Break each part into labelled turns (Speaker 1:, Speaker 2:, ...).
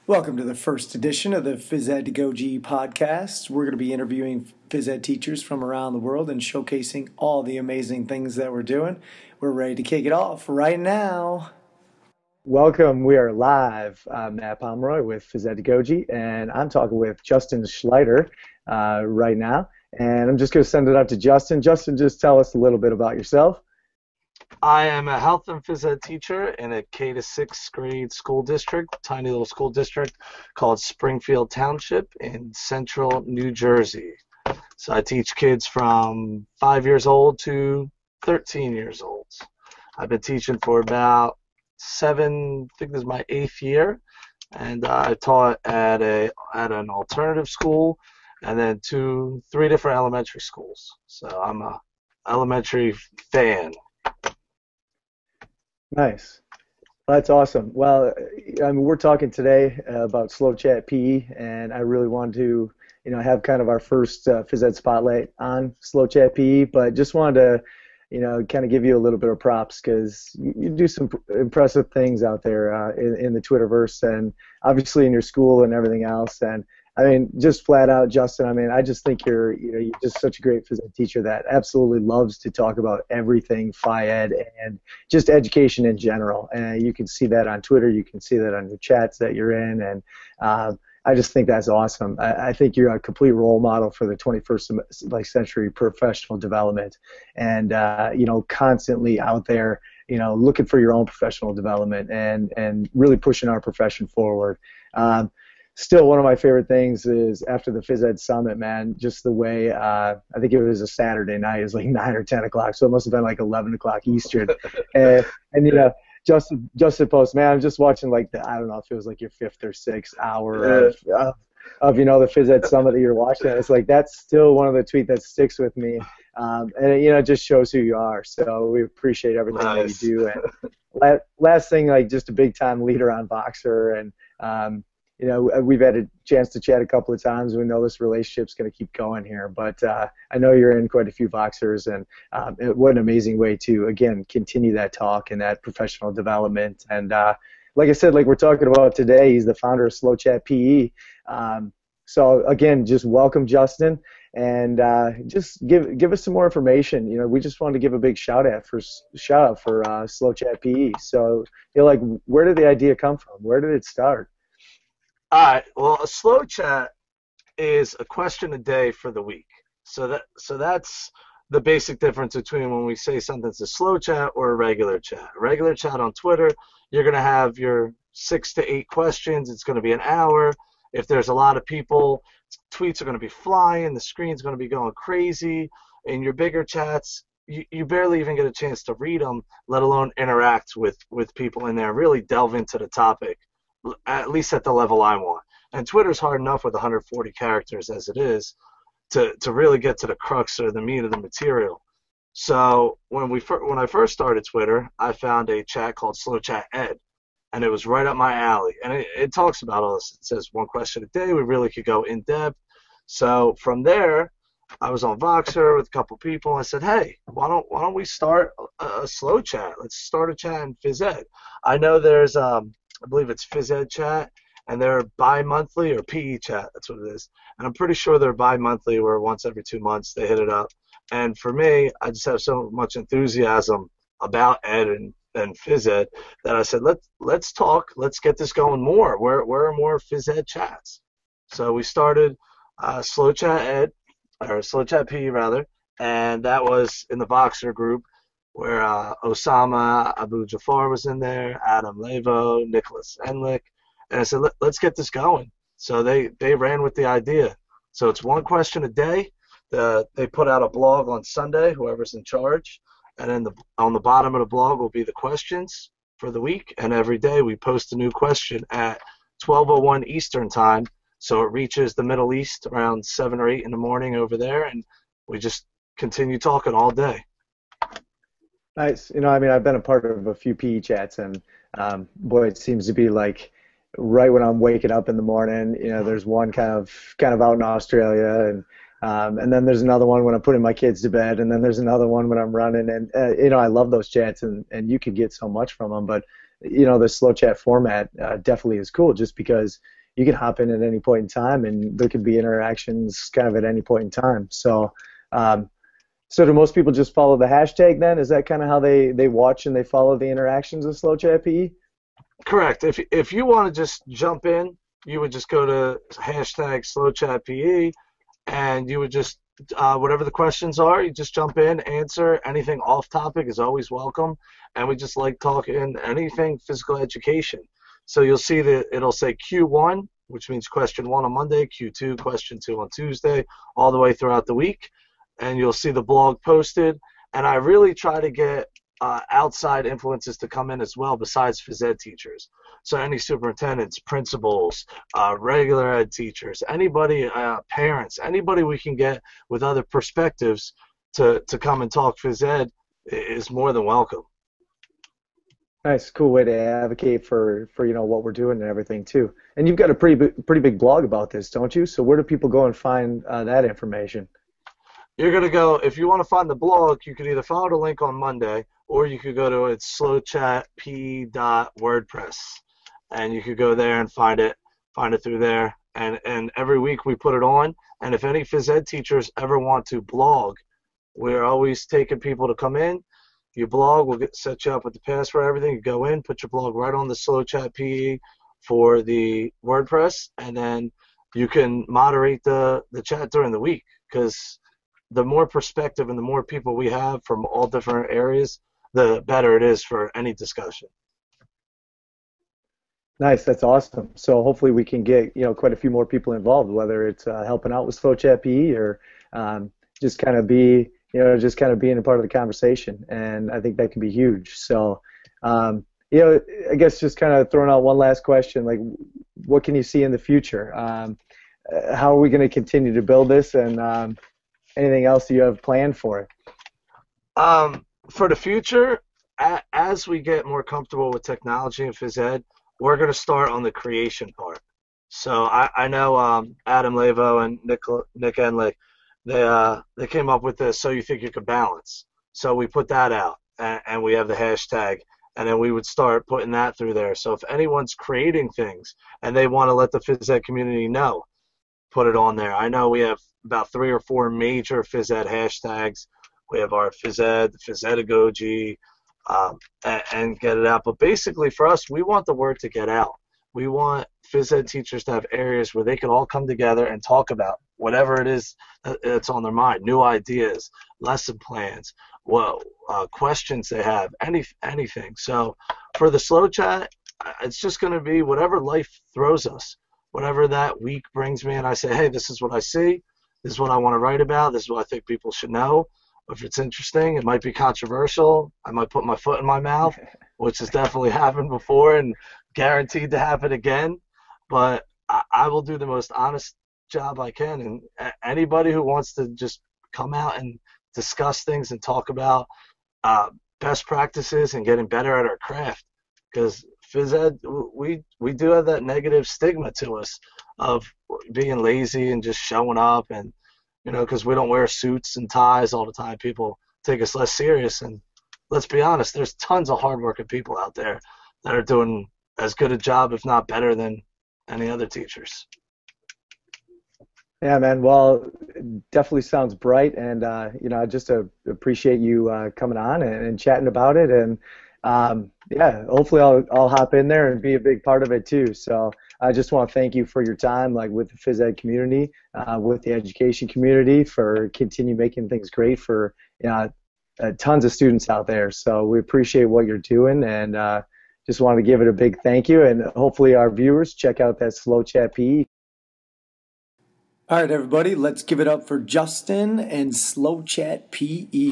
Speaker 1: Welcome to the first edition of the Phys Ed to Go G podcast. We're going to be interviewing phys ed teachers from around the world and showcasing all the amazing things that we're doing. We're ready to kick it off right now. Welcome. We are live. I'm Matt Pomeroy with Phys Ed to Go G, and I'm talking with Justin Schleider right now. And I'm just going to send it out to Justin. Justin, just tell us a little bit about yourself.
Speaker 2: I am a health and phys ed teacher in a K to 6th grade school district, tiny little school district called Springfield Township in central New Jersey. So I teach kids from 5 years old to 13 years old. I've been teaching for about I think this is my 8th year, and I taught at an alternative school and then three different elementary schools. So I'm a elementary fan.
Speaker 1: Nice. That's awesome. Well, I mean, we're talking today about Slow Chat PE, and I really wanted to, have kind of our first phys ed spotlight on Slow Chat PE, but just wanted to, kind of give you a little bit of props because you do some impressive things out there in the Twitterverse and obviously in your school and everything else. And I mean, just flat out, Justin, I mean, I just think you're just such a great phys ed teacher that absolutely loves to talk about everything phy ed and just education in general. And you can see that on Twitter, you can see that on your chats that you're in, and I just think that's awesome. I think you're a complete role model for the 21st century professional development, and constantly out there, looking for your own professional development and really pushing our profession forward. Still, one of my favorite things is after the Phys Ed Summit, man, just the way, I think it was a Saturday night, it was like 9 or 10 o'clock, so it must have been like 11 o'clock Eastern. and Justin posts, man, I'm just watching I don't know if it was like your 5th or 6th hour of the Phys Ed Summit that you're watching. It's like, that's still one of the tweets that sticks with me. And it just shows who you are. So we appreciate everything that you do. And last thing, just a big time leader on Voxer, and we've had a chance to chat a couple of times. We know this relationship's going to keep going here, but I know you're in quite a few Voxers, and what an amazing way to, again, continue that talk and that professional development. And like I said, like we're talking about today, he's the founder of Slow Chat PE. So again, just welcome, Justin, and just give us some more information. We just wanted to give a big shout out for Slow Chat PE. So where did the idea come from? Where did it start?
Speaker 2: All right. Well, a slow chat is a question a day for the week. So that's the basic difference between when we say something's a slow chat or a regular chat. A regular chat on Twitter, you're going to have your 6 to 8 questions. It's going to be an hour. If there's a lot of people, tweets are going to be flying. The screen's going to be going crazy. In your bigger chats, you barely even get a chance to read them, let alone interact with people in there, really delve into the topic, at least at the level I want. And Twitter's hard enough with 140 characters as it is to really get to the crux or the meat of the material. So when I first started Twitter, I found a chat called Slow Chat Ed, and it was right up my alley. And it talks about all this. It says 1 question a day. We really could go in depth. So from there, I was on Voxer with a couple people. I said, hey, why don't we start a slow chat? Let's start a chat in Phys Ed. I know there's I believe it's Phys Ed Chat, and they're bi-monthly, or PE Chat, that's what it is. And I'm pretty sure they're bi-monthly, where once every 2 months they hit it up. And for me, I just have so much enthusiasm about Ed and Phys Ed that I said, let's talk, let's get this going more. Where are more Phys Ed chats? So we started Slow Chat Ed, or Slow Chat PE rather, and that was in the Voxer group, where Osama Abu Jafar was in there, Adam Lavo, Nicholas Enlick, and I said, let's get this going. So they ran with the idea. So it's 1 question a day. They put out a blog on Sunday, whoever's in charge, and then on the bottom of the blog will be the questions for the week, and every day we post a new question at 12:01 Eastern time, so it reaches the Middle East around 7 or 8 in the morning over there, and we just continue talking all day.
Speaker 1: Nice. I've been a part of a few PE chats, and boy, it seems to be like right when I'm waking up in the morning. There's one kind of out in Australia, and then there's another one when I'm putting my kids to bed, and then there's another one when I'm running. And I love those chats, and you could get so much from them. But the slow chat format definitely is cool, just because you can hop in at any point in time, and there could be interactions kind of at any point in time. So, so do most people just follow the hashtag then? Is that kind of how they watch and they follow the interactions with Slow Chat PE?
Speaker 2: Correct. If you want to just jump in, you would just go to hashtag SlowChatPE, and you would just whatever the questions are, you just jump in, answer. Anything off topic is always welcome, and we just like talking anything physical education. So you'll see that it'll say Q1, which means question 1 on Monday, Q2, question 2 on Tuesday, all the way throughout the week, and you'll see the blog posted. And I really try to get outside influences to come in as well besides phys ed teachers. So any superintendents, principals, regular ed teachers, anybody, parents, anybody we can get with other perspectives to come and talk phys ed is more than welcome.
Speaker 1: Nice, cool way to advocate for what we're doing and everything too. And you've got a pretty big blog about this, don't you? So where do people go and find that information?
Speaker 2: You're going to go, if you want to find the blog, you can either follow the link on Monday, or you could go to slowchatp.wordpress, and you could go there and find it through there. And every week we put it on. And if any phys ed teachers ever want to blog, we're always taking people to come in. You blog, we'll set you up with the password, everything. You go in, put your blog right on the SlowChat PE for the WordPress, and then you can moderate the chat during the week, because the more perspective and the more people we have from all different areas, the better it is for any discussion.
Speaker 1: Nice, that's awesome. So hopefully we can get quite a few more people involved, whether it's helping out with Slow Chat PE or just kind of being a part of the conversation. And I think that can be huge. So I guess just kind of throwing out one last question, like what can you see in the future? How are we going to continue to build this, and anything else you have planned for it?
Speaker 2: For the future, as we get more comfortable with technology and phys ed, we're going to start on the creation part. So I know Adam Lavo and Nick Enlick, they came up with this, So You Think You Could Balance. So we put that out, and we have the hashtag, and then we would start putting that through there. So if anyone's creating things and they want to let the phys ed community know, put it on there. I know we have about 3 or 4 major phys ed hashtags. We have our phys ed, phys edagogy, and get it out. But basically for us, we want the word to get out. We want phys ed teachers to have areas where they can all come together and talk about whatever it is that's on their mind, new ideas, lesson plans, questions they have, anything. So for the Slow Chat, it's just going to be whatever life throws us, whatever that week brings me, and I say, hey, this is what I see, this is what I want to write about, this is what I think people should know. If it's interesting, it might be controversial, I might put my foot in my mouth, which has definitely happened before and guaranteed to happen again, but I will do the most honest job I can, and anybody who wants to just come out and discuss things and talk about best practices and getting better at our craft, because phys ed, we do have that negative stigma to us of being lazy and just showing up, and because we don't wear suits and ties all the time, people take us less serious. And let's be honest, there's tons of hardworking people out there that are doing as good a job, if not better, than any other teachers.
Speaker 1: Yeah, man. Well, it definitely sounds bright, and I just appreciate you coming on and chatting about it. And yeah, hopefully I'll hop in there and be a big part of it too. So I just want to thank you for your time, like with the phys ed community, with the education community, for continue making things great for tons of students out there. So we appreciate what you're doing, and just want to give it a big thank you. And hopefully our viewers check out that Slow Chat PE. All right, everybody, let's give it up for Justin and Slow Chat PE.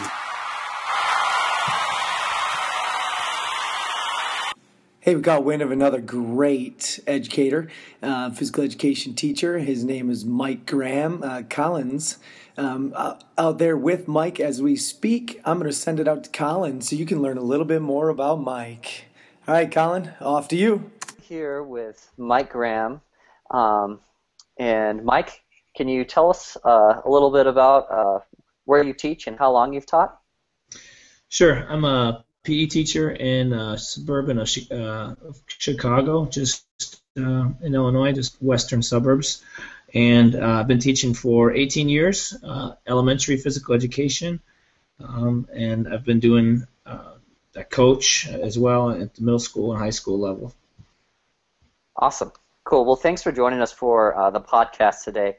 Speaker 1: Hey, we got wind of another great educator, physical education teacher. His name is Mike Graham. Collins, out there with Mike as we speak. I'm going to send it out to Colin so you can learn a little bit more about Mike. All right, Colin, off to you.
Speaker 3: Here with Mike Graham. And Mike, can you tell us a little bit about where you teach and how long you've taught?
Speaker 4: Sure. I'm a PE teacher in suburban of Chicago, just in Illinois, just western suburbs. And I've been teaching for 18 years, elementary physical education, and I've been doing a coach as well at the middle school and high school level.
Speaker 3: Awesome. Cool. Well, thanks for joining us for the podcast today.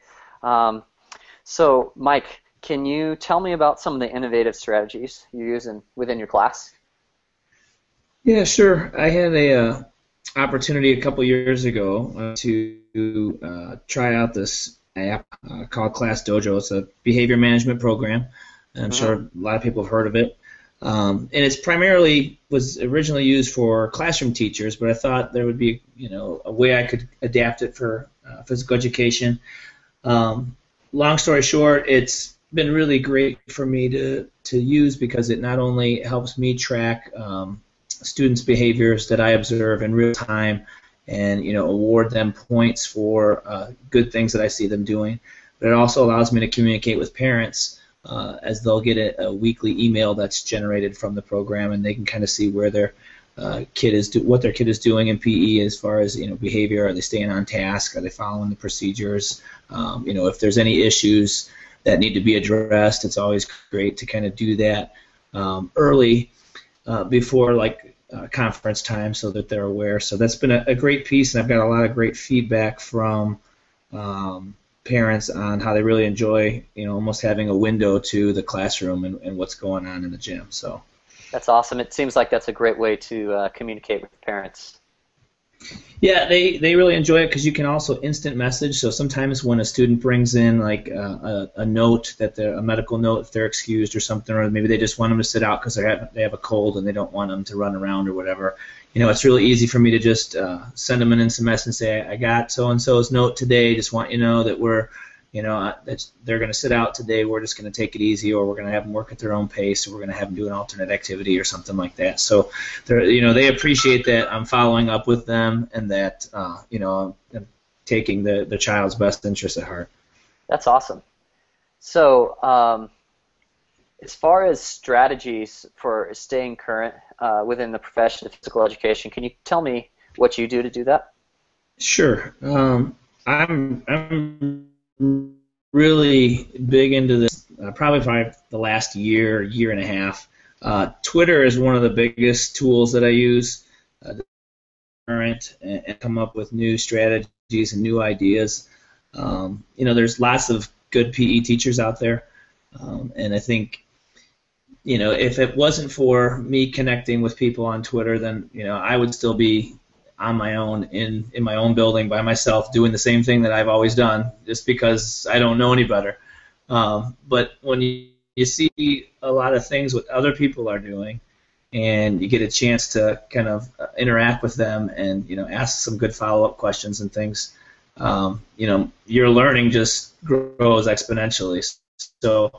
Speaker 3: So, Mike, can you tell me about some of the innovative strategies you're using within your class?
Speaker 4: Yeah, sure. I had a opportunity a couple years ago to try out this app called Class Dojo. It's a behavior management program. I'm sure a lot of people have heard of it. And it's primarily was originally used for classroom teachers, but I thought there would be, a way I could adapt it for physical education. Long story short, it's been really great for me to use because it not only helps me track students' behaviors that I observe in real time and award them points for good things that I see them doing, but it also allows me to communicate with parents as they'll get a weekly email that's generated from the program, and they can kind of see where their kid is what their kid is doing in PE as far as behavior. Are they staying on task? Are they following the procedures? If there's any issues that need to be addressed, it's always great to kind of do that early before conference time so that they're aware. So that's been a great piece, and I've got a lot of great feedback from parents on how they really enjoy, almost having a window to the classroom and what's going on in the gym. So
Speaker 3: that's awesome. It seems like that's a great way to communicate with parents.
Speaker 4: Yeah, they really enjoy it because you can also instant message. So sometimes when a student brings in a note a medical note if they're excused or something, or maybe they just want them to sit out because they have a cold and they don't want them to run around or whatever. It's really easy for me to just send them an instant message and say, I got so and so's note today. Just want you to know that that they're going to sit out today. We're just going to take it easy, or we're going to have them work at their own pace, or we're going to have them do an alternate activity or something like that. So, they appreciate that I'm following up with them and that, I'm taking the child's best interest at heart.
Speaker 3: That's awesome. So, as far as strategies for staying current within the profession of physical education, can you tell me what you do to do that?
Speaker 4: Sure. I'm really big into this probably for the last year and a half. Twitter is one of the biggest tools that I use to current and come up with new strategies and new ideas. There's lots of good PE teachers out there, and I think if it wasn't for me connecting with people on Twitter, then I would still be on my own in my own building by myself doing the same thing that I've always done just because I don't know any better. But when you see a lot of things what other people are doing and you get a chance to kind of interact with them and ask some good follow-up questions and things, your learning just grows exponentially. So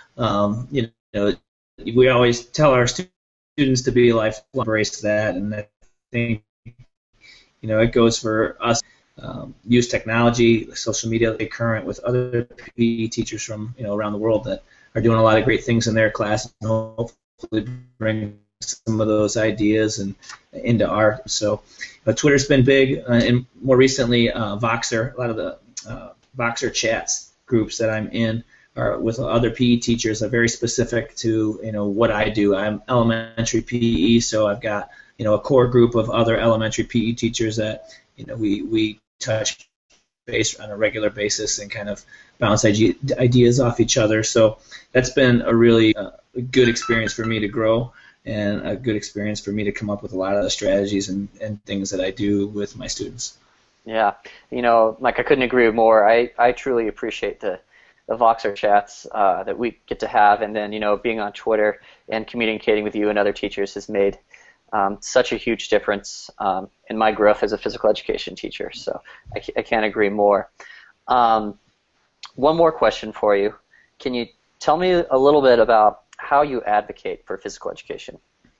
Speaker 4: we always tell our students to be lifelong, embrace that, and I think it goes for us. Use technology, social media, stay current with other PE teachers from around the world that are doing a lot of great things in their class, and hopefully bring some of those ideas into art. So Twitter's been big, and more recently Voxer. A lot of the Voxer chats groups that I'm in are with other PE teachers are very specific to what I do. I'm elementary PE, so I've got a core group of other elementary PE teachers that we touch base on a regular basis and kind of bounce ideas off each other. So that's been a really good experience for me to grow and a good experience for me to come up with a lot of the strategies and things that I do with my students.
Speaker 3: Yeah, Mike, I couldn't agree more. I truly appreciate the Voxer chats that we get to have, and then being on Twitter and communicating with you and other teachers has made such a huge difference in my growth as a physical education teacher. So I can't agree more. One more question for you. Can you tell me a little bit about how you advocate for physical education?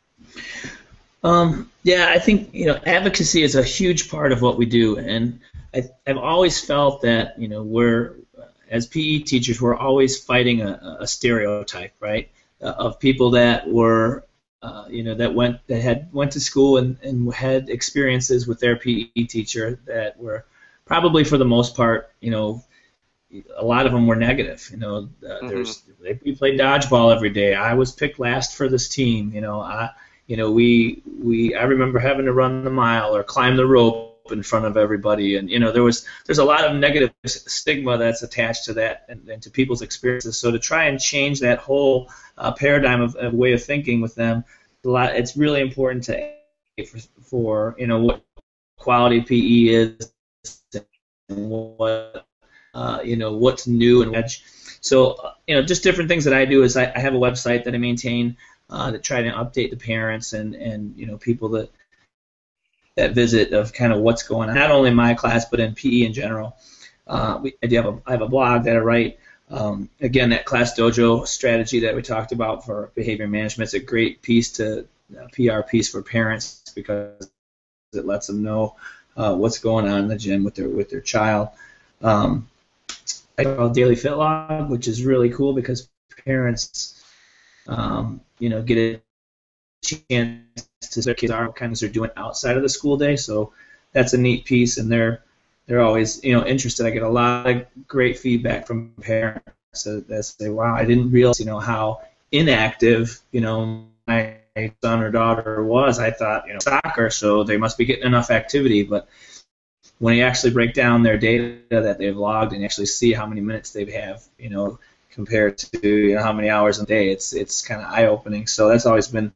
Speaker 4: Yeah, I think advocacy is a huge part of what we do, and I've always felt that we're as PE teachers we're always fighting a stereotype, right, of people that were that went to school and had experiences with their PE teacher that were probably for the most part, a lot of them were negative. We played dodgeball every day. I was picked last for this team. I remember having to run the mile or climb the rope in front of everybody, and there's a lot of negative stigma that's attached to that and to people's experiences. So to try and change that whole paradigm of way of thinking with them, it's really important for what quality PE is and what what's new and edge. So just different things that I do is I have a website that I maintain to try to update the parents and people that visit of kind of what's going on, not only in my class but in PE in general. I have a blog that I write. Again, that Class Dojo strategy that we talked about for behavior management is a great PR piece for parents because it lets them know what's going on in the gym with their child. I call Daily Fit Log, which is really cool because parents, get a chance to see their kids what kinds they're doing outside of the school day. So that's a neat piece, and they're always interested. I get a lot of great feedback from parents that say, "Wow, I didn't realize how inactive my son or daughter was. I thought soccer, so they must be getting enough activity." But when you actually break down their data that they've logged and actually see how many minutes they have, compared to how many hours a day, it's kind of eye-opening. So that's always been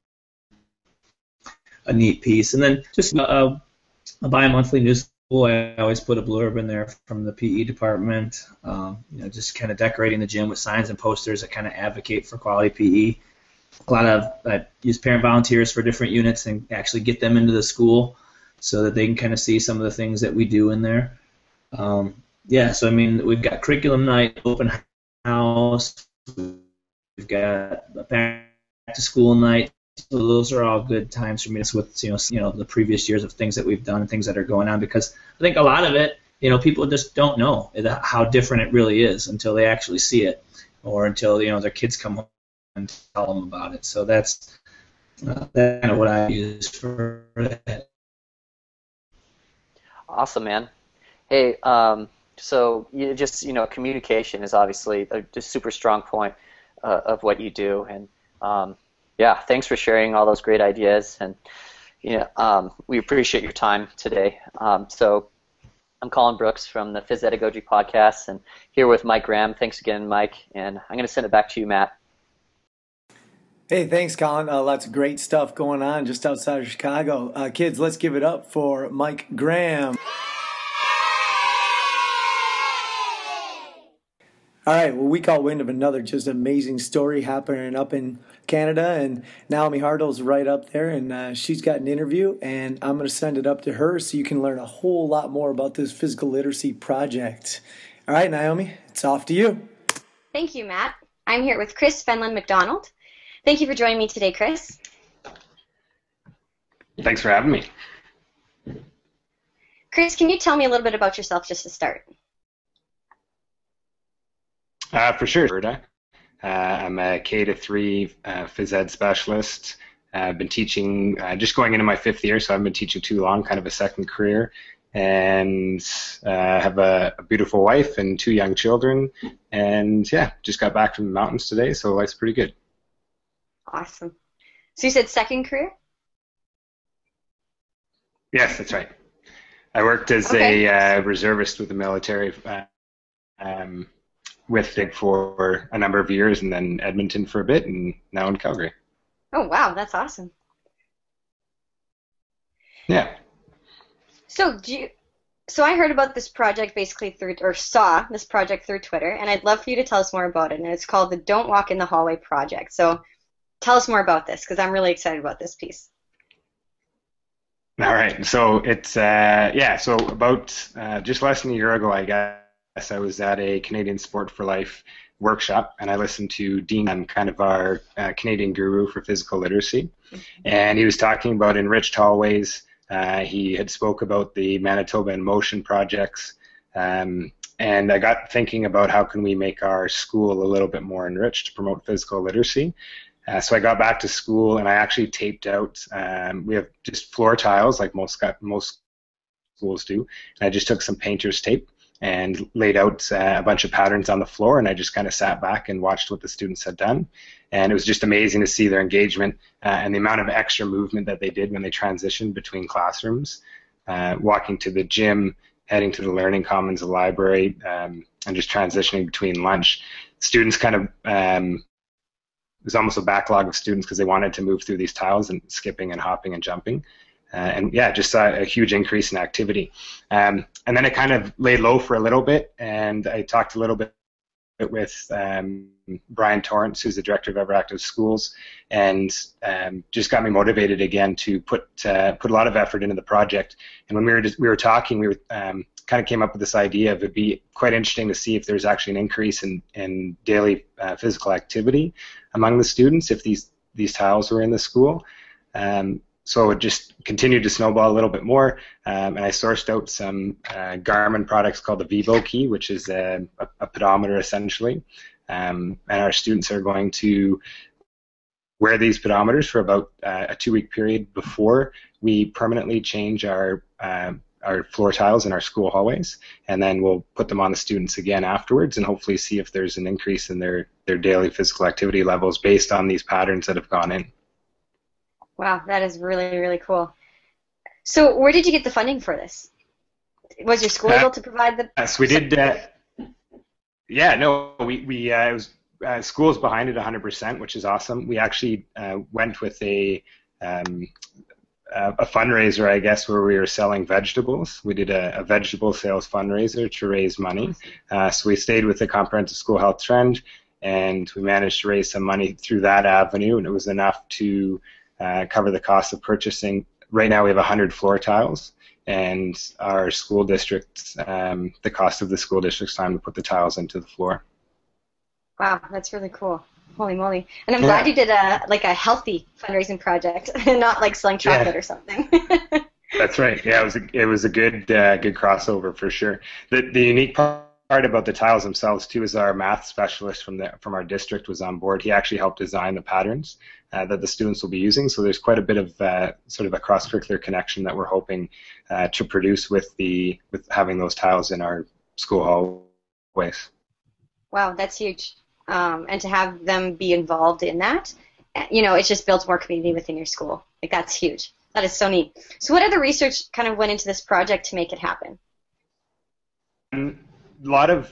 Speaker 4: a neat piece. And then just a bi-monthly news. I always put a blurb in there from the PE department, just kind of decorating the gym with signs and posters that kind of advocate for quality PE. A lot of I use parent volunteers for different units and actually get them into the school so that they can kind of see some of the things that we do in there. So we've got curriculum night, open house, we've got a back to school night. So those are all good times for me to with the previous years of things that we've done and things that are going on, because I think a lot of it, people just don't know how different it really is until they actually see it, or until their kids come home and tell them about it. So that's kind of what I use for that.
Speaker 3: Awesome, man. Hey, so you just communication is obviously a super strong point of what you do, and thanks for sharing all those great ideas, and we appreciate your time today. So I'm Colin Brooks from the Phys-Edagogy Podcast, and here with Mike Graham. Thanks again, Mike, and I'm going to send it back to you, Matt.
Speaker 1: Hey, thanks, Colin. Lots of great stuff going on just outside of Chicago. Kids, let's give it up for Mike Graham. All right, well, we caught wind of another just amazing story happening up in Canada, and Naomi Hartle's right up there, and she's got an interview, and I'm going to send it up to her so you can learn a whole lot more about this physical literacy project. All right, Naomi, it's off to you.
Speaker 5: Thank you, Matt. I'm here with Chris Fenlon McDonald. Thank you for joining me today, Chris.
Speaker 6: Thanks for having me.
Speaker 5: Chris, can you tell me a little bit about yourself just to start?
Speaker 6: For sure, Berta. I'm a K-3 phys ed specialist. I've been teaching, just going into my 5th year, so I haven't been teaching too long, kind of a second career. And have a beautiful wife and 2 young children. And just got back from the mountains today, so life's pretty good.
Speaker 5: Awesome. So you said second career?
Speaker 6: Yes, that's right. I worked as a reservist with the military with DIG for a number of years, and then Edmonton for a bit, and now in Calgary.
Speaker 5: Oh, wow, that's awesome.
Speaker 6: Yeah.
Speaker 5: So I heard about this project basically saw this project through Twitter, and I'd love for you to tell us more about it. And it's called the Don't Walk in the Hallway Project. So tell us more about this, because I'm really excited about this piece.
Speaker 6: All right. So it's so about just less than a year ago, I guess, I was at a Canadian Sport for Life workshop, and I listened to Dean, kind of our Canadian guru for physical literacy, and he was talking about enriched hallways. He had spoke about the Manitoba in Motion projects, and I got thinking about how can we make our school a little bit more enriched to promote physical literacy. So I got back to school and I actually taped out. We have just floor tiles like most schools do, and I just took some painter's tape and laid out a bunch of patterns on the floor, and I just kind of sat back and watched what the students had done. And it was just amazing to see their engagement and the amount of extra movement that they did when they transitioned between classrooms, walking to the gym, heading to the learning commons, the library, and just transitioning between lunch. Students kind of, it was almost a backlog of students because they wanted to move through these tiles and skipping and hopping and jumping. And yeah, just saw a huge increase in activity. And then it kind of laid low for a little bit, and I talked a little bit with Brian Torrance, who's the director of Everactive Schools, and just got me motivated again to put a lot of effort into the project. And when we were talking, we were kind of came up with this idea of it'd be quite interesting to see if there's actually an increase in daily physical activity among the students if these tiles were in the school. So it just continued to snowball a little bit more, and I sourced out some Garmin products called the Vivo Key, which is a pedometer essentially, and our students are going to wear these pedometers for about a 2-week period before we permanently change our floor tiles in our school hallways, and then we'll put them on the students again afterwards and hopefully see if there's an increase in their daily physical activity levels based on these patterns that have gone in.
Speaker 5: Wow, that is really, really cool. So where did you get the funding for this? Was your school able to provide the...
Speaker 6: Yes, we did. Yeah, no, we it was schools behind it 100%, which is awesome. We actually went with a fundraiser, I guess, where we were selling vegetables. We did a vegetable sales fundraiser to raise money. So we stayed with the Comprehensive School Health Trend, and we managed to raise some money through that avenue, and it was enough to cover the cost of purchasing. Right now we have 100 floor tiles, and our school district, the cost of the school district's time to put the tiles into the floor.
Speaker 5: Wow, that's really cool. Holy moly. And I'm glad you did a healthy fundraising project and not like selling chocolate or something.
Speaker 6: That's right. Yeah, it was a good crossover for sure. The unique part about the tiles themselves too is our math specialist from our district was on board. He actually helped design the patterns that the students will be using. So there's quite a bit of sort of a cross-curricular connection that we're hoping to produce with having those tiles in our school hallways.
Speaker 5: Wow, that's huge. And to have them be involved in that, it just builds more community within your school. Like, that's huge. That is so neat. So what other research kind of went into this project to make it happen?
Speaker 6: A lot of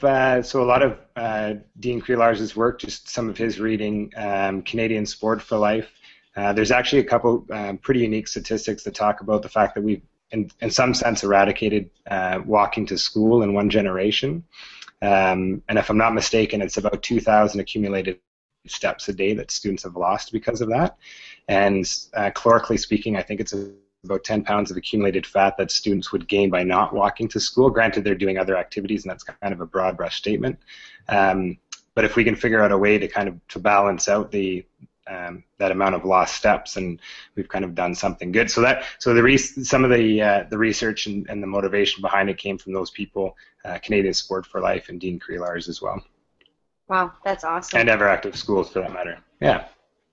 Speaker 6: Dean Creelars's work, just some of his reading, Canadian Sport for Life. There's actually a couple pretty unique statistics that talk about the fact that we've, in some sense, eradicated walking to school in one generation. And if I'm not mistaken, it's about 2,000 accumulated steps a day that students have lost because of that. And calorically speaking, I think it's about 10 pounds of accumulated fat that students would gain by not walking to school. Granted, they're doing other activities, and that's kind of a broad brush statement. But if we can figure out a way to balance out that amount of lost steps, and we've kind of done something good. Some of the research and the motivation behind it came from those people, Canadian Sport for Life and Dean Creelars as well.
Speaker 5: Wow, that's awesome.
Speaker 6: And Everactive Schools for that matter. Yeah.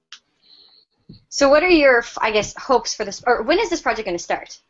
Speaker 5: So what are your, I guess, hopes for this, or when is this project going to start?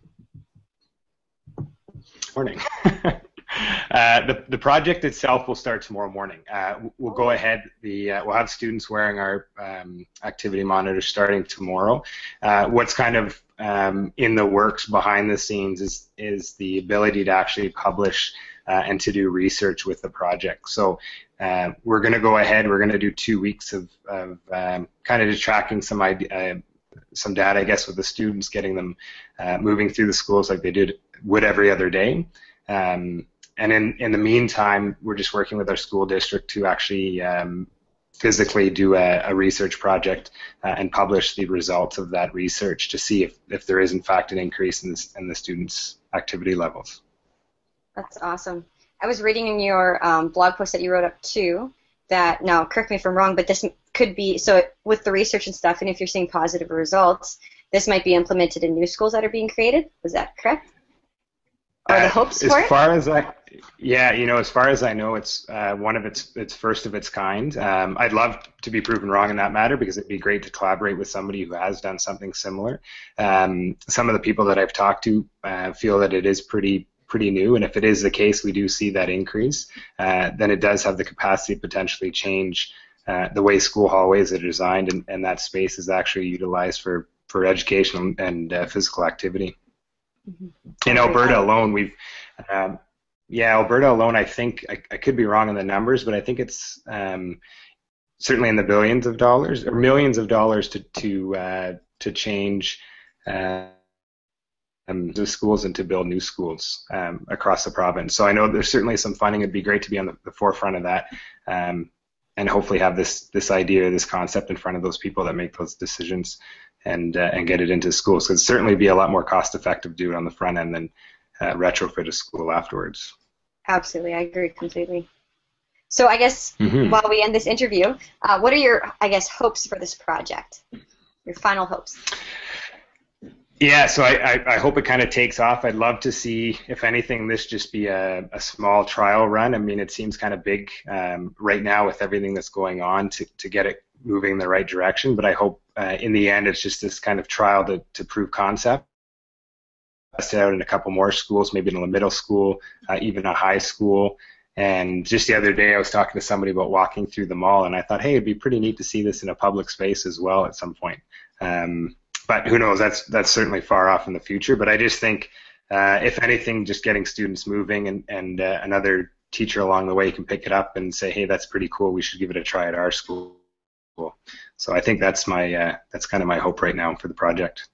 Speaker 6: Morning. The project itself will start tomorrow morning. We'll go ahead. We'll have students wearing our activity monitors starting tomorrow. What's kind of in the works behind the scenes is the ability to actually publish and to do research with the project. So we're going to go ahead. We're going to do 2 weeks of kind of just tracking some data, I guess, with the students, getting them moving through the schools like they would every other day. And in the meantime, we're just working with our school district to actually physically do a research project and publish the results of that research to see if there is in fact an increase in the students' activity levels.
Speaker 5: That's awesome. I was reading in your blog post that you wrote up too that, now correct me if I'm wrong, but this could be, so with the research and stuff, and if you're seeing positive results, this might be implemented in new schools that are being created. Was that correct? or the hopes for it?
Speaker 6: As far as I know, it's one of its first of its kind. I'd love to be proven wrong in that matter because it'd be great to collaborate with somebody who has done something similar. Some of the people that I've talked to feel that it is pretty new, and if it is the case, we do see that increase. Then it does have the capacity to potentially change the way school hallways are designed, and that space is actually utilized for education and physical activity. Mm-hmm. In Alberta alone, Alberta alone, I think, I could be wrong on the numbers, but I think it's certainly in the billions of dollars or millions of dollars to change the schools and to build new schools across the province. So I know there's certainly some funding. It'd be great to be on the forefront of that, and hopefully have this idea, this concept in front of those people that make those decisions, and get it into schools. So it'd certainly be a lot more cost effective to do it on the front end than retrofit a school afterwards.
Speaker 5: Absolutely, I agree completely. So I guess while we end this interview, what are your, hopes for this project? Your final hopes?
Speaker 6: Yeah, so I hope it kind of takes off. I'd love to see, if anything, this just be a small trial run. I mean, it seems kind of big right now with everything that's going on to get it moving in the right direction, but I hope in the end it's just this kind of trial to prove concept. Test it out in a couple more schools, maybe in a middle school, even a high school. And just the other day I was talking to somebody about walking through the mall, and I thought, hey, it'd be pretty neat to see this in a public space as well at some point. But who knows, that's certainly far off in the future. But I just think, if anything, just getting students moving and another teacher along the way can pick it up and say, hey, that's pretty cool, we should give it a try at our school. So I think that's kind of my hope right now for the project.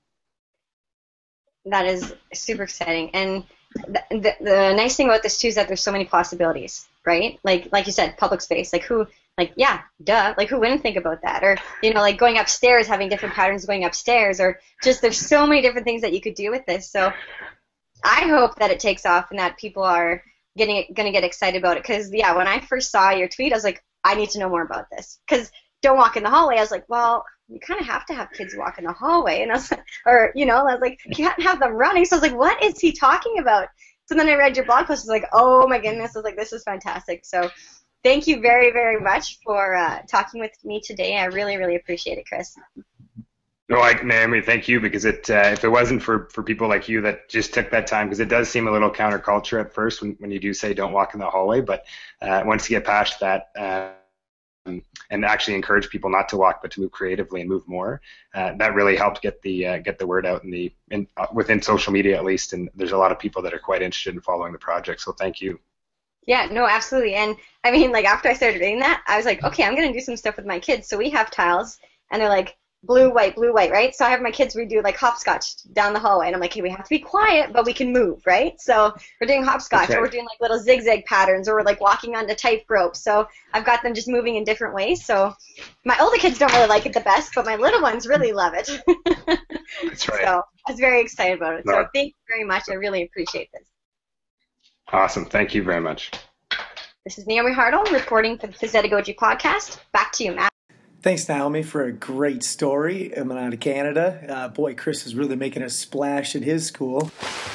Speaker 5: That is super exciting. And the nice thing about this too is that there's so many possibilities, right? Like you said, public space. Who wouldn't think about that? Or, going upstairs, having different patterns going upstairs, or just there's so many different things that you could do with this. So I hope that it takes off and that people are going to get excited about it. Because, when I first saw your tweet, I was like, I need to know more about this. Because don't walk in the hallway. I was like, well, you kind of have to have kids walk in the hallway. And I was like, you can't have them running. So I was like, what is he talking about? So then I read your blog post. I was like, oh my goodness. I was like, this is fantastic. So thank you very, very much for talking with me today. I really, really appreciate it, Chris.
Speaker 6: No, Naomi, thank you, because if it wasn't for people like you that just took that time, because it does seem a little counterculture at first when you do say don't walk in the hallway, but once you get past that and actually encourage people not to walk but to move creatively and move more, that really helped get the word out within social media at least, and there's a lot of people that are quite interested in following the project, so thank you.
Speaker 5: Yeah, no, absolutely. And I mean, after I started doing that, I was like, okay, I'm going to do some stuff with my kids. So we have tiles, and they're like blue, white, right? So I have my kids redo hopscotch down the hallway, and I'm like, hey, we have to be quiet, but we can move, right? So we're doing hopscotch, or we're doing little zigzag patterns, or we're walking on the tightrope. So I've got them just moving in different ways. So my older kids don't really like it the best, but my little ones really love it.
Speaker 6: That's right.
Speaker 5: So I was very excited about it. So thank you very much. I really appreciate this.
Speaker 6: Awesome. Thank you very much.
Speaker 5: This is Naomi Hartle reporting for the Phys-Edagogy Podcast. Back to you, Matt.
Speaker 1: Thanks, Naomi, for a great story coming out of Canada. Boy, Chris is really making a splash at his school.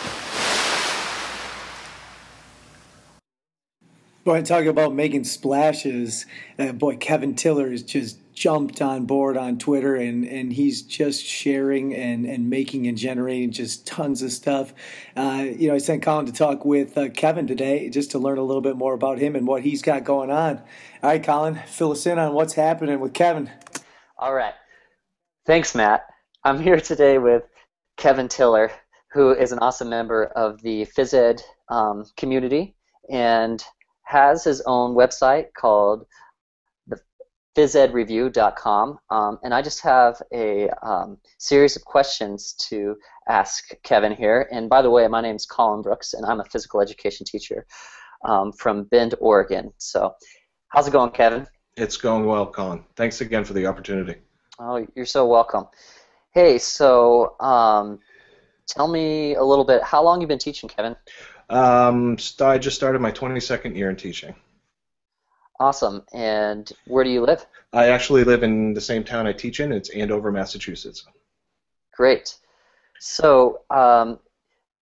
Speaker 1: Boy, talking about making splashes, Kevin Tiller has just jumped on board on Twitter, and he's just sharing and making and generating just tons of stuff. I sent Colin to talk with Kevin today just to learn a little bit more about him and what he's got going on. All right, Colin, fill us in on what's happening with Kevin.
Speaker 3: All right. Thanks, Matt. I'm here today with Kevin Tiller, who is an awesome member of the phys ed community and has his own website called phys-ed-review.com, and I just have a series of questions to ask Kevin here. And by the way, my name's Colin Brooks, and I'm a physical education teacher from Bend, Oregon. So how's it going, Kevin?
Speaker 2: It's going well, Colin. Thanks again for the opportunity.
Speaker 3: Oh, you're so welcome. Hey, so tell me a little bit, how long you been teaching, Kevin?
Speaker 2: I just started my 22nd year in teaching.
Speaker 3: Awesome. And where do you live?
Speaker 2: I actually live in the same town I teach in. It's Andover, Massachusetts.
Speaker 3: Great. So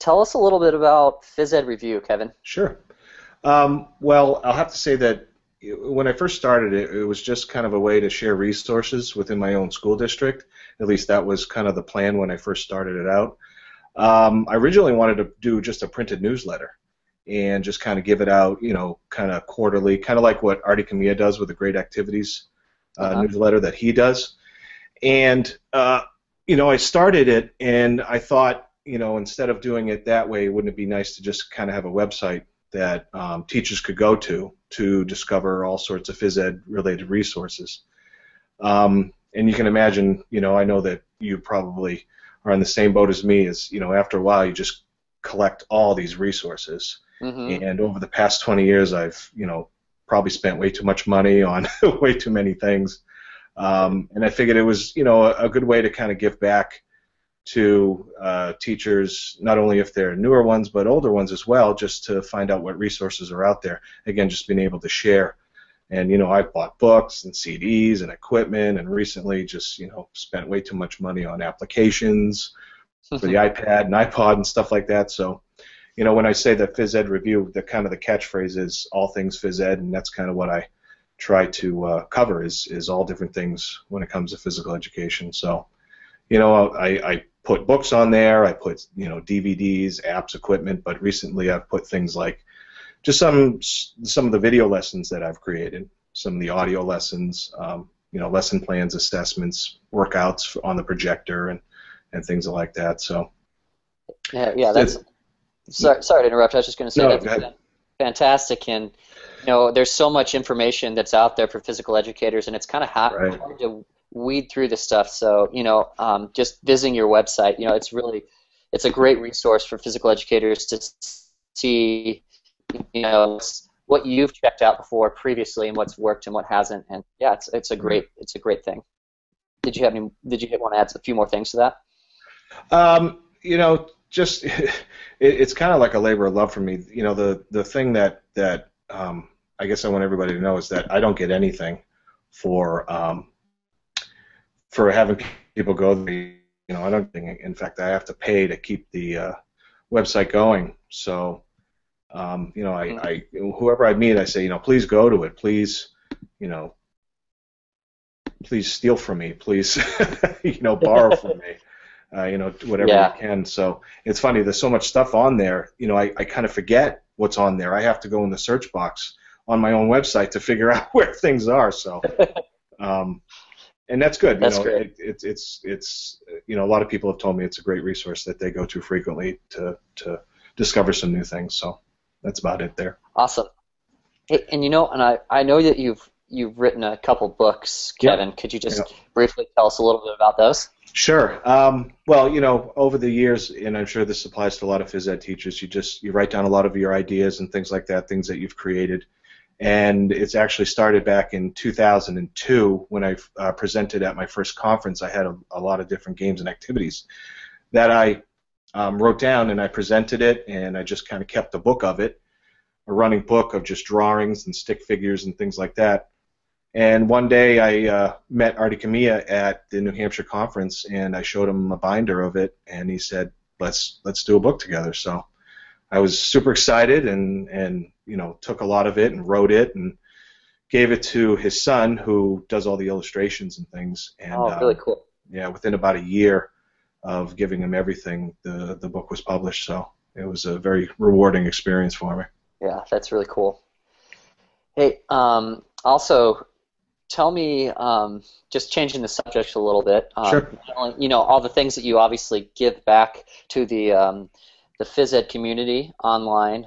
Speaker 3: tell us a little bit about Phys Ed Review, Kevin.
Speaker 7: Sure. Well, I'll have to say that when I first started it, it was just kind of a way to share resources within my own school district. At least that was kind of the plan when I first started it out. I originally wanted to do just a printed newsletter and just kind of give it out, kind of quarterly, kind of like what Artie Kamiya does with the Great Activities newsletter that he does. And, I started it, and I thought, instead of doing it that way, wouldn't it be nice to just kind of have a website that teachers could go to discover all sorts of phys ed related resources. And you can imagine, I know that you probably are in the same boat as me, as, after a while you just collect all these resources. Mm-hmm. And over the past 20 years, I've, probably spent way too much money on way too many things. And I figured it was, a good way to kind of give back to teachers, not only if they're newer ones, but older ones as well, just to find out what resources are out there. Again, just being able to share. And, I've bought books and CDs and equipment, and recently just, spent way too much money on applications for the iPad and iPod and stuff like that. So, when I say that Phys Ed Review, the catchphrase is all things phys ed, and that's kind of what I try to cover is all different things when it comes to physical education. So, I put books on there, I put, DVDs, apps, equipment, but recently I've put things like just some of the video lessons that I've created, some of the audio lessons, lesson plans, assessments, workouts on the projector, and things like that. So
Speaker 3: yeah, that's sorry to interrupt. I was just going to say that's fantastic, and there's so much information that's out there for physical educators, and it's kind of hard to weed through the stuff. So just visiting your website, it's a great resource for physical educators to see what you've checked out before previously and what's worked and what hasn't. And yeah, it's a great thing. Did you want to add a few more things to that?
Speaker 7: Just it's kind of like a labor of love for me. The thing that I guess I want everybody to know is that I don't get anything for having people go there. I don't think. In fact, I have to pay to keep the website going. So, I whoever I meet, I say, please go to it. Please, please steal from me. Please, borrow from me. Whatever you can. So it's funny. There's so much stuff on there. I kind of forget what's on there. I have to go in the search box on my own website to figure out where things are. So, and that's good.
Speaker 3: That's great.
Speaker 7: It's a lot of people have told me it's a great resource that they go to frequently to discover some new things. So that's about it there.
Speaker 3: Awesome. Hey, and I know that you've written a couple books, Kevin. Yep. Could you just briefly tell us a little bit about those?
Speaker 7: Sure. Well, over the years, and I'm sure this applies to a lot of phys ed teachers, you write down a lot of your ideas and things like that, things that you've created. And it's actually started back in 2002 when I presented at my first conference. I had a lot of different games and activities that I wrote down, and I presented it, and I just kind of kept a book of it, a running book of just drawings and stick figures and things like that. And one day I met Artie Kamiya at the New Hampshire conference, and I showed him a binder of it, and he said, let's do a book together. So I was super excited and took a lot of it and wrote it and gave it to his son, who does all the illustrations and things. And,
Speaker 3: really cool.
Speaker 7: Yeah, within about a year of giving him everything, the book was published. So it was a very rewarding experience for me.
Speaker 3: Yeah, that's really cool. Hey, also, tell me, just changing the subject a little bit.
Speaker 7: Sure.
Speaker 3: All the things that you obviously give back to the phys ed community online.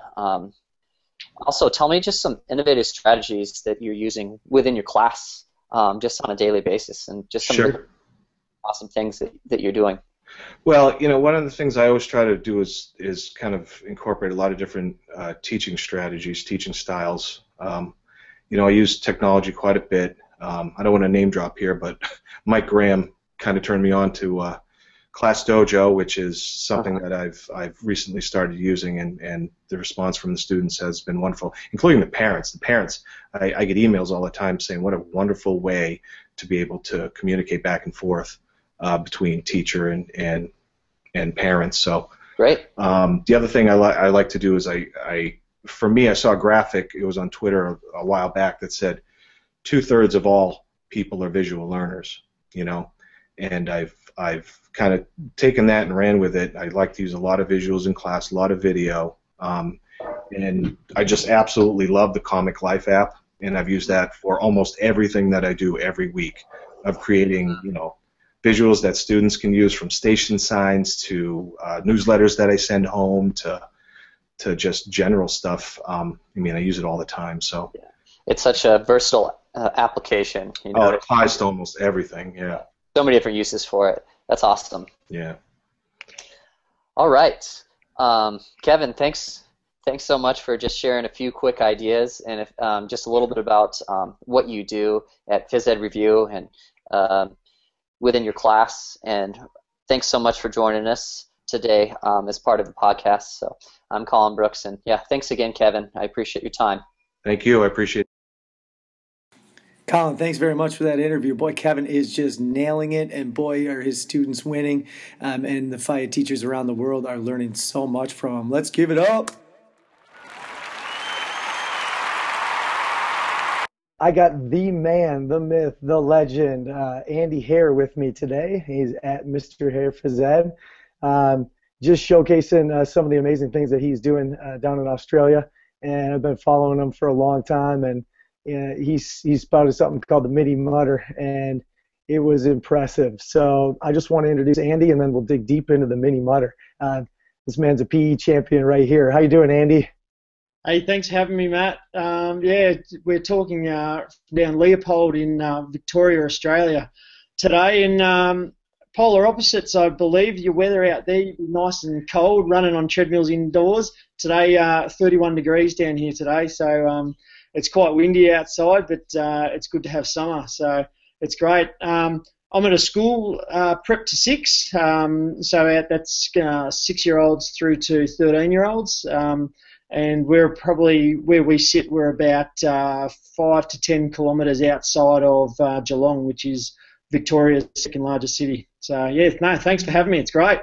Speaker 3: Also, tell me just some innovative strategies that you're using within your class, just on a daily basis, and just some awesome things that you're doing.
Speaker 7: Well, one of the things I always try to do is kind of incorporate a lot of different teaching strategies, teaching styles. I use technology quite a bit. I don't want to name drop here, but Mike Graham kind of turned me on to Class Dojo, which is something that I've recently started using, and the response from the students has been wonderful, including the parents. The parents, I get emails all the time saying what a wonderful way to be able to communicate back and forth between teacher and parents. So
Speaker 3: Great.
Speaker 7: The other thing I like to do is for me, I saw a graphic. It was on Twitter a while back that said 2/3 of all people are visual learners. And I've kind of taken that and ran with it. I like to use a lot of visuals in class, a lot of video, and I just absolutely love the Comic Life app. And I've used that for almost everything that I do every week, of creating visuals that students can use, from station signs to newsletters that I send home to just general stuff. I use it all the time. So
Speaker 3: it's such a versatile application.
Speaker 7: It applies to almost everything. Yeah.
Speaker 3: So many different uses for it. That's awesome.
Speaker 7: Yeah.
Speaker 3: All right, Kevin. Thanks so much for just sharing a few quick ideas and just a little bit about what you do at Phys Ed Review and within your class. And thanks so much for joining us today as part of the podcast. So I'm Colin Brooks, and thanks again, Kevin. I appreciate your time.
Speaker 7: Thank you. I appreciate it.
Speaker 1: Colin, thanks very much for that interview. Boy, Kevin is just nailing it, and boy, are his students winning. And the FIAD teachers around the world are learning so much from him. Let's give it up. I got the man, the myth, the legend, Andy Hare with me today. He's at Mr. Hare Phys Ed, just showcasing some of the amazing things that he's doing down in Australia. And I've been following him for a long time, and he spouted something called the Mini Mutter, and it was impressive. So I just want to introduce Andy, and then we'll dig deep into the Mini Mutter. This man's a PE champion right here. How you doing, Andy?
Speaker 8: Hey, thanks for having me, Matt. We're talking down Leopold in Victoria, Australia today. In polar opposites, I believe. Your weather out there, nice and cold, running on treadmills indoors. Today, 31 degrees down here today, so it's quite windy outside, but it's good to have summer, so it's great. I'm at a school prep to 6, so that's 6-year-olds through to 13-year-olds. And we're probably, where we sit, we're about 5 to 10 kilometres outside of Geelong, which is Victoria's second largest city. So, thanks for having me. It's great.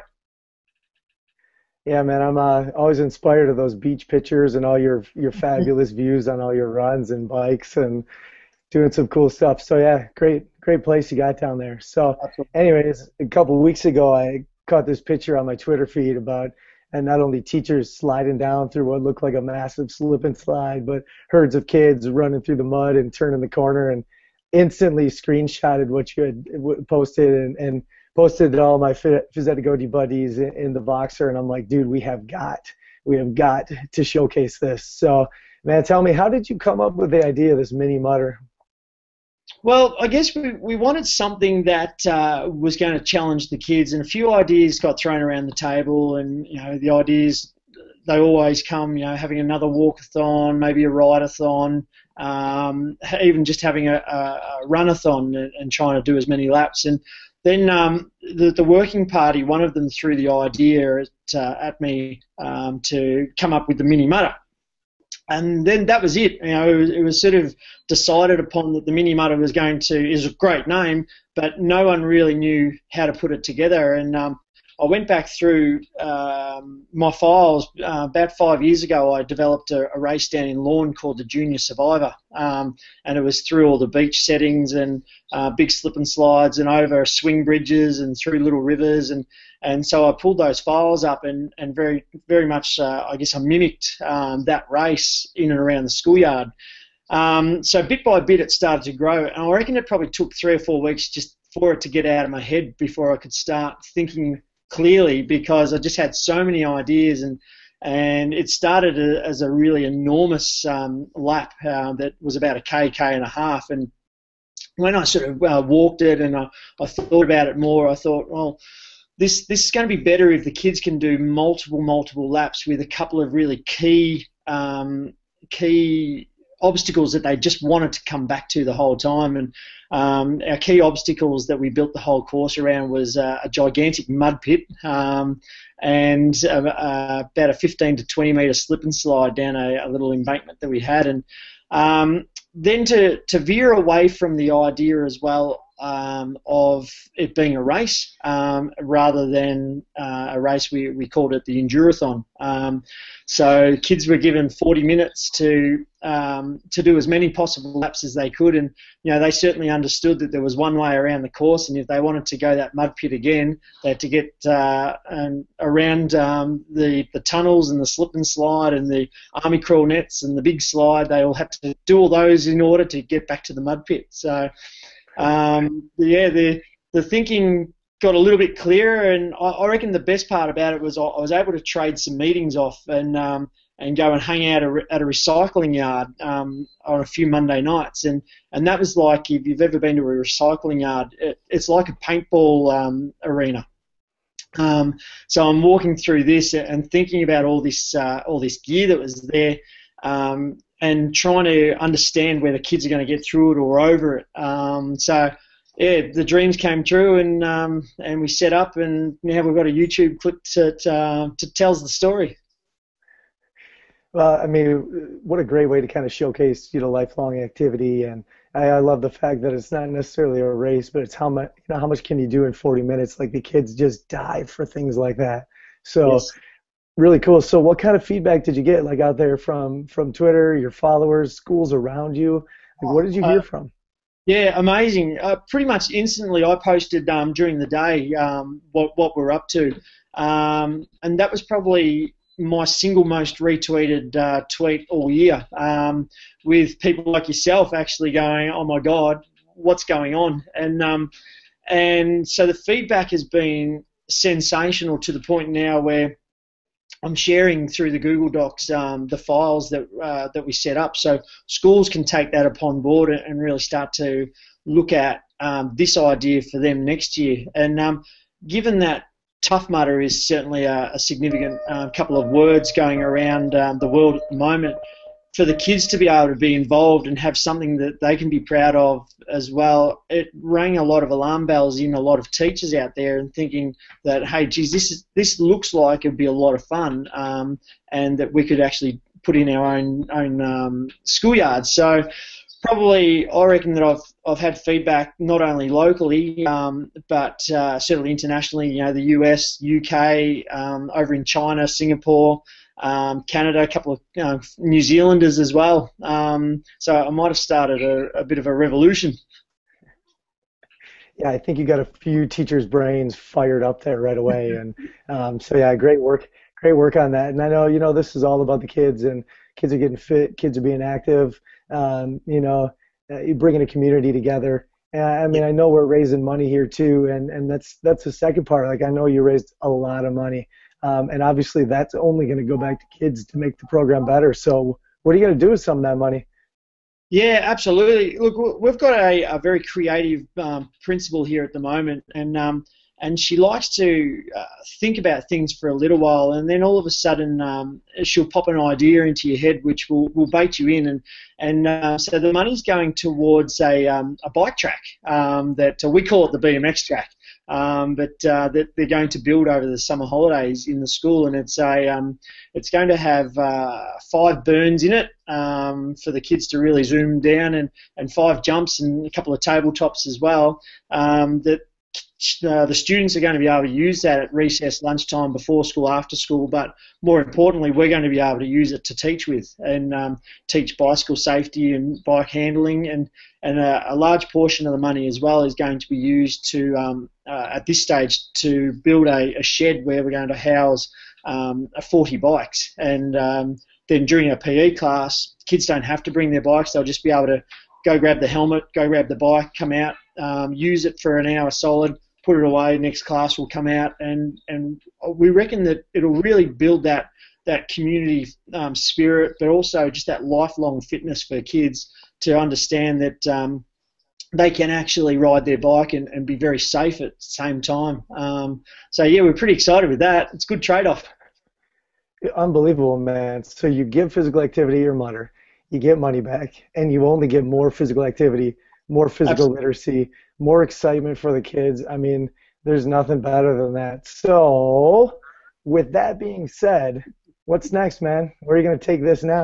Speaker 1: Yeah, man, I'm always inspired of those beach pictures and all your fabulous views on all your runs and bikes and doing some cool stuff. So, yeah, great place you got down there. So, anyways, a couple of weeks ago, I caught this picture on my Twitter feed about and not only teachers sliding down through what looked like a massive slip and slide, but herds of kids running through the mud and turning the corner, and instantly screenshotted what you had posted and posted all my Phys Ed Go buddies in the Voxer, and I'm like, dude, we have got to showcase this. So, man, tell me, how did you come up with the idea of this Mini Mutter?
Speaker 8: Well, I guess we wanted something that was going to challenge the kids, and a few ideas got thrown around the table, and the ideas, they always come, having another walkathon, maybe a rideathon, even just having a runathon and trying to do as many laps. And then the working party, one of them threw the idea at me to come up with the Mini Mutter. And then that was it. It was sort of decided upon that the Mini Mutter is a great name, but no one really knew how to put it together. And I went back through my files. About 5 years ago, I developed a race down in Lorne called the Junior Survivor, and it was through all the beach settings and big slip and slides and over swing bridges and through little rivers. And so I pulled those files up and very, very much, I guess I mimicked that race in and around the schoolyard. So bit by bit it started to grow. And I reckon it probably took 3 or 4 weeks just for it to get out of my head before I could start thinking clearly, because I just had so many ideas, and it started as a really enormous lap that was about a K and a half. And when I sort of walked it and I thought about it more, I thought, well, this is going to be better if the kids can do multiple laps with a couple of really key obstacles that they just wanted to come back to the whole time. And our key obstacles that we built the whole course around was a gigantic mud pit and about a 15 to 20 metre slip and slide down a little embankment that we had. And then to veer away from the idea as well, of it being a race rather than a race. We called it the Endurathon. So kids were given 40 minutes to do as many possible laps as they could, and they certainly understood that there was one way around the course, and if they wanted to go that mud pit again, they had to get around the tunnels and the slip and slide and the army crawl nets and the big slide. They all had to do all those in order to get back to the mud pit. So the thinking got a little bit clearer, and I reckon the best part about it was I was able to trade some meetings off and go and hang out at a recycling yard on a few Monday nights, and that was like, if you've ever been to a recycling yard, it's like a paintball arena. So I'm walking through this and thinking about all this gear that was there, and trying to understand whether kids are going to get through it or over it. So yeah, the dreams came true, and we set up, and now we've got a YouTube clip that tells the story.
Speaker 1: Well, I mean, what a great way to kind of showcase, lifelong activity, and I love the fact that it's not necessarily a race, but it's how much can you do in 40 minutes? Like, the kids just dive for things like that. So, yes. Really cool. So, what kind of feedback did you get, like, out there from Twitter, your followers, schools around you? Like, what did you hear from?
Speaker 8: Yeah, amazing. Pretty much instantly, I posted during the day what we're up to, and that was probably my single most retweeted tweet all year, with people like yourself actually going, "Oh my God, what's going on?" And so the feedback has been sensational, to the point now where I'm sharing through the Google Docs the files that we set up, so schools can take that upon board and really start to look at this idea for them next year. And given that Tough Mudder is certainly a significant couple of words going around the world at the moment, for the kids to be able to be involved and have something that they can be proud of as well, it rang a lot of alarm bells in a lot of teachers out there, and thinking that, hey, geez, this looks like it'd be a lot of fun, and that we could actually put in our own schoolyards. So probably, I reckon that I've had feedback not only locally, but certainly internationally. The US, UK, over in China, Singapore, Canada, a couple of New Zealanders as well. So I might have started a bit of a revolution.
Speaker 1: Yeah, I think you got a few teachers' brains fired up there right away, and so yeah, great work on that. And I know this is all about the kids, and kids are getting fit, kids are being active. You're bringing a community together. I mean, I know we're raising money here too, and that's the second part. Like, I know you raised a lot of money, and obviously that's only going to go back to kids to make the program better. So what are you going to do with some of that money?
Speaker 8: Yeah, absolutely. Look, we've got a very creative principal here at the moment, and she likes to think about things for a little while, and then all of a sudden she'll pop an idea into your head which will bait you in, and so the money's going towards a bike track that we call it the BMX track, but that they're going to build over the summer holidays in the school, and it's going to have 5 burns in it for the kids to really zoom down, and 5 jumps and a couple of tabletops as well, that the students are going to be able to use that at recess, lunchtime, before school, after school, but more importantly, we're going to be able to use it to teach with, and teach bicycle safety and bike handling, and a large portion of the money as well is going to be used to, at this stage, to build a shed where we're going to house 40 bikes, and then during a PE class, kids don't have to bring their bikes, they'll just be able to go grab the helmet, go grab the bike, come out, use it for an hour solid, put it away, next class will come out, and we reckon that it'll really build that community spirit, but also just that lifelong fitness for kids to understand that they can actually ride their bike and be very safe at the same time. So yeah, we're pretty excited with that. It's a good trade-off.
Speaker 1: Unbelievable, man. So you give physical activity your mother, you get money back, and you only get more physical activity, more physical literacy, more excitement for the kids. I mean, there's nothing better than that. So, with that being said, what's next, man? Where are you going to take this now?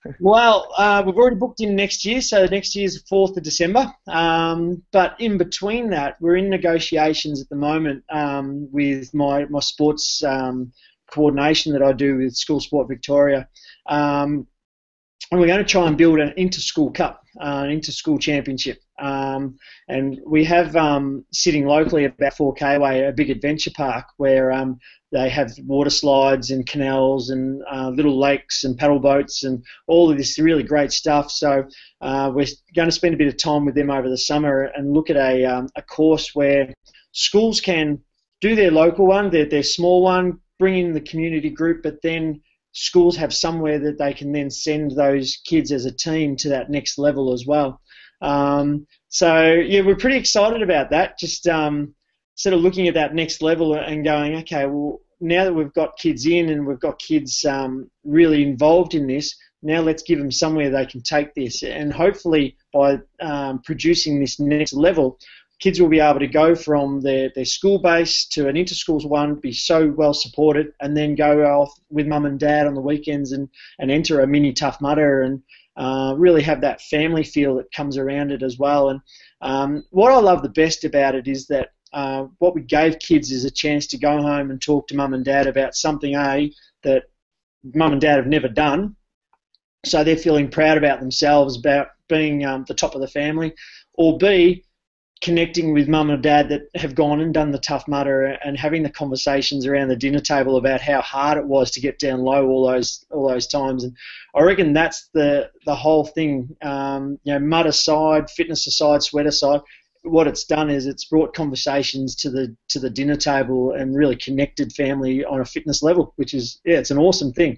Speaker 8: Well, we've already booked in next year, so next year's the 4th of December. But in between that, we're in negotiations at the moment with my sports coordination that I do with School Sport Victoria. And we're going to try and build an inter-school cup, an inter-school championship. And we have sitting locally at about 4K away a big adventure park where they have water slides and canals and little lakes and paddle boats and all of this really great stuff. So we're going to spend a bit of time with them over the summer and look at a course where schools can do their local one, their small one, bring in the community group, but then schools have somewhere that they can then send those kids as a team to that next level as well. So, yeah, we're pretty excited about that, just sort of looking at that next level and going, okay, well, now that we've got kids in and we've got kids really involved in this, now let's give them somewhere they can take this. And hopefully by producing this next level, kids will be able to go from their school base to an inter-schools one, be so well supported, and then go off with mum and dad on the weekends and enter a mini Tough Mudder and really have that family feel that comes around it as well. And what I love the best about it is that what we gave kids is a chance to go home and talk to mum and dad about something, that mum and dad have never done, so they're feeling proud about themselves, about being the top of the family, or B, connecting with mum and dad that have gone and done the Tough Mudder and having the conversations around the dinner table about how hard it was to get down low all those times. And I reckon that's the whole thing. Mud aside, fitness aside, sweat aside, what it's done is it's brought conversations to the dinner table and really connected family on a fitness level, which is, it's an awesome thing.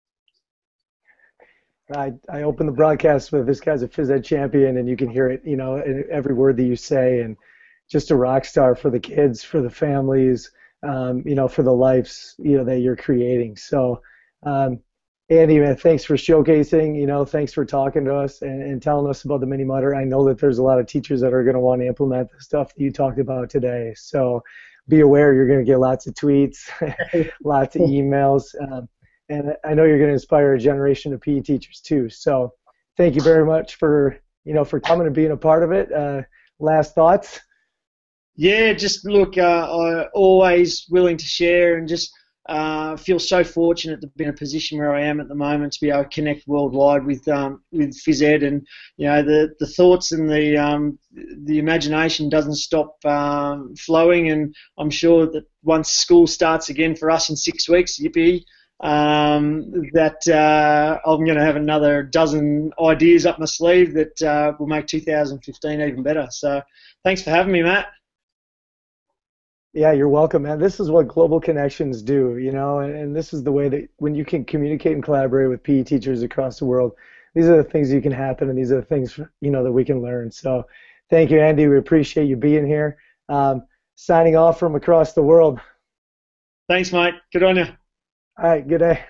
Speaker 1: I opened the broadcast with, this guy's a phys ed champion, and you can hear it, in every word that you say, and just a rock star for the kids, for the families, for the lives, that you're creating. So, Andy, man, thanks for showcasing, thanks for talking to us and telling us about the Mini Mudder. I know that there's a lot of teachers that are going to want to implement the stuff that you talked about today. So be aware, you're going to get lots of tweets, lots of emails. And I know you're going to inspire a generation of PE teachers too. So thank you very much for coming and being a part of it. Last thoughts?
Speaker 8: Yeah, just look, I'm always willing to share and just feel so fortunate to be in a position where I am at the moment to be able to connect worldwide with phys ed, and the thoughts and the imagination doesn't stop flowing, and I'm sure that once school starts again for us in 6 weeks, yippee, that I'm going to have another dozen ideas up my sleeve that will make 2015 even better. So thanks for having me, Matt.
Speaker 1: Yeah, you're welcome, man. This is what Global Connections do, and this is the way that when you can communicate and collaborate with PE teachers across the world, these are the things that can happen, and these are the things, that we can learn. So thank you, Andy. We appreciate you being here. Signing off from across the world.
Speaker 8: Thanks, mate. Good on you.
Speaker 1: All right, good day.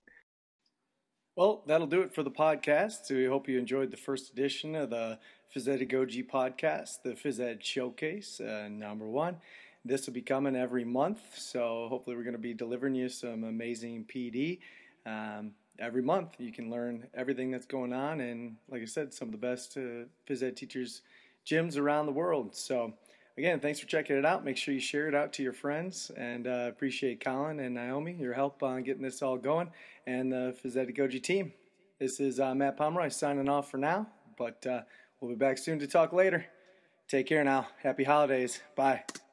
Speaker 9: Well, that'll do it for the podcast. So we hope you enjoyed the first edition of the Phys-Ed-Goji podcast, the Phys Ed Showcase, number 1. This will be coming every month, so hopefully we're going to be delivering you some amazing PD. Every month you can learn everything that's going on, and like I said, some of the best phys ed teachers' gyms around the world. So again, thanks for checking it out. Make sure you share it out to your friends, and appreciate Colin and Naomi, your help on getting this all going, and the Phys-Ed-Goji team. This is Matt Pomeroy signing off for now, but we'll be back soon to talk later. Take care now. Happy holidays. Bye.